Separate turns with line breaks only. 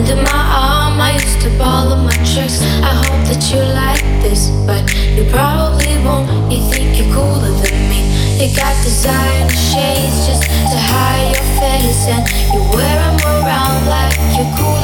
under my arm. I used to ball of my tricks. I hope that you like this, but you probably won't. You think you're cooler than me. You got designer shades just to hide your face, and you wear them around like you're cool.